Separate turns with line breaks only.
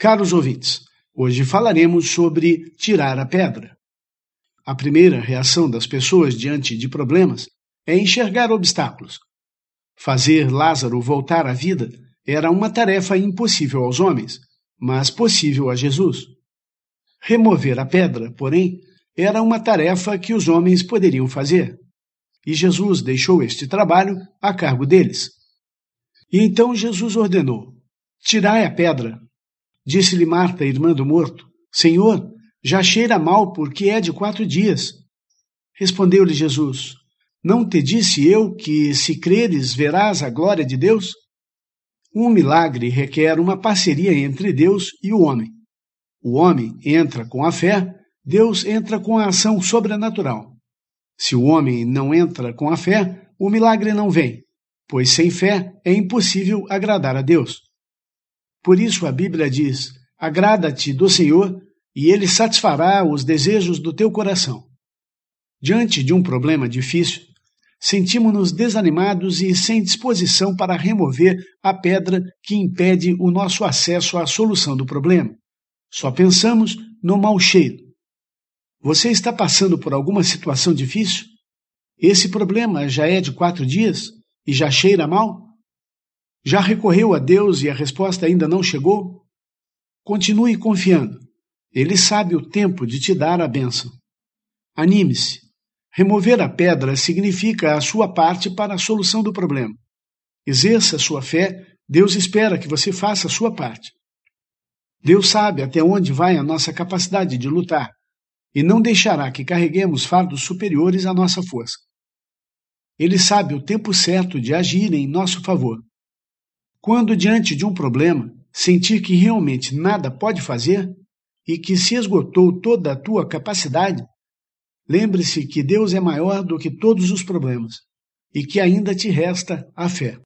Caros ouvintes, hoje falaremos sobre tirar a pedra. A primeira reação das pessoas diante de problemas é enxergar obstáculos. Fazer Lázaro voltar à vida era uma tarefa impossível aos homens, mas possível a Jesus. Remover a pedra, porém, era uma tarefa que os homens poderiam fazer. E Jesus deixou este trabalho a cargo deles. E então Jesus ordenou: tirai a pedra. Disse-lhe Marta, irmã do morto: Senhor, já cheira mal porque é de 4 dias. Respondeu-lhe Jesus: não te disse eu que, se creres, verás a glória de Deus? Um milagre requer uma parceria entre Deus e o homem. O homem entra com a fé, Deus entra com a ação sobrenatural. Se o homem não entra com a fé, o milagre não vem, pois sem fé é impossível agradar a Deus. Por isso a Bíblia diz: agrada-te do Senhor e Ele satisfará os desejos do teu coração. Diante de um problema difícil, sentimos-nos desanimados e sem disposição para remover a pedra que impede o nosso acesso à solução do problema. Só pensamos no mau cheiro. Você está passando por alguma situação difícil? Esse problema já é de 4 dias e já cheira mal? Já recorreu a Deus e a resposta ainda não chegou? Continue confiando. Ele sabe o tempo de te dar a bênção. Anime-se. Remover a pedra significa a sua parte para a solução do problema. Exerça sua fé, Deus espera que você faça a sua parte. Deus sabe até onde vai a nossa capacidade de lutar e não deixará que carreguemos fardos superiores à nossa força. Ele sabe o tempo certo de agir em nosso favor. Quando diante de um problema, sentir que realmente nada pode fazer e que se esgotou toda a tua capacidade, lembre-se que Deus é maior do que todos os problemas e que ainda te resta a fé.